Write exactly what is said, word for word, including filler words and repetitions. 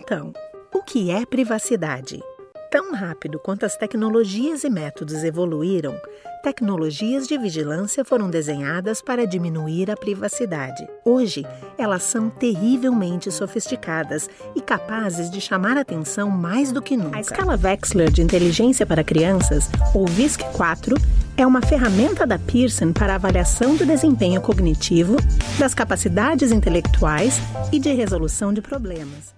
Então, o que é privacidade? Tão rápido quanto as tecnologias e métodos evoluíram, tecnologias de vigilância foram desenhadas para diminuir a privacidade. Hoje, elas são terrivelmente sofisticadas e capazes de chamar a atenção mais do que nunca. A escala Wechsler de inteligência para crianças, ou V I S C quatro, é uma ferramenta da Pearson para avaliação do desempenho cognitivo, das capacidades intelectuais e de resolução de problemas.